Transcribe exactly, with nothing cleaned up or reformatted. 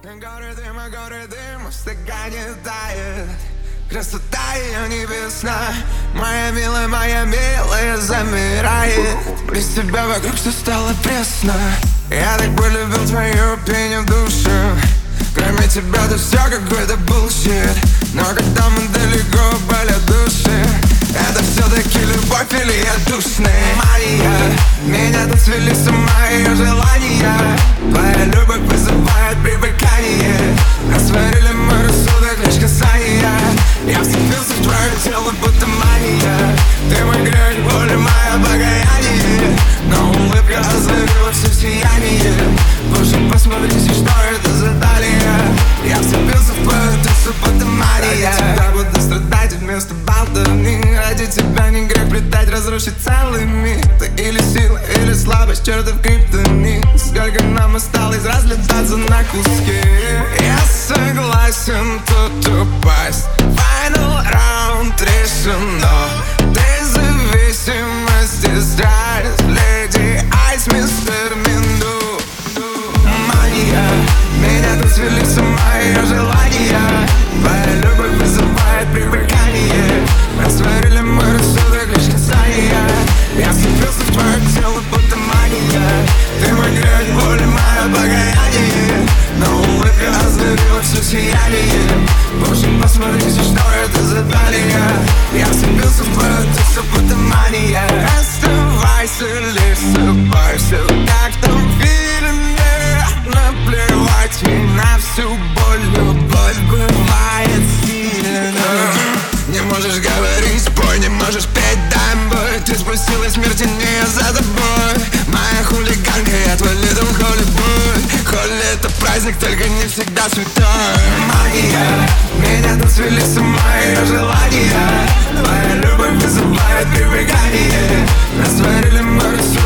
Горы дыма, горы дыма, в стакане тает. Красота ее небесна. Моя милая, моя милая замирает. Без тебя вокруг все стало пресно. Я так полюбил твою песню в душе. Кроме тебя это все какой-то bullshit. Но когда мы далеко болят души, это все-таки любовь или я душный? Моя, меня тут свели с ума ее желания. Твоя любовь вызывает привыкание. Растворили мой рассудок лишь касания. Я вцепился в твое тело, будто мания. Ты мой грех, боль, мое покаяние. Но улыбка озарила все сияние. Боже, посмотрите, что это за талия. Я вцепился в твою душу, будто мания. Ради тебя буду страдать вместо болтовни. Ради тебя не грех предать, разрушить целый мир. Ты или сила, или слабость, чертов криптонит. Сколько нам осталось разлетаться на куски. Я согласен тут упасть. Final round решено. Ты зависимости страсть. Леди Айс, мистер Минду. Мания, меня тут свели с ума ее желания. Твоя любовь вызывает привыкание. Растворили мой рассудок лишь касания. Я вцепился в твое тело, будто мания. Ты мой грех, боль, мое покаяние. Но улыбка озарила все сияние. Боже, посмотрите, что это за талия. Я вцепился в твою душу, будто мания. Оставайся лишь собой, все как в том фильме. Наплевать мне на всю боль. Любовь бывает сильна. Не можешь говорить, спой, не можешь петь, дай бой. Ты спустилась в мир теней за тобой. Моя хулиганка, я твой little holy boy. Холли это праздник, только не всегда святой. Магия, меня тут свели с ума ее желания. Твоя любовь вызывает привыкание. Растворили мой рассудок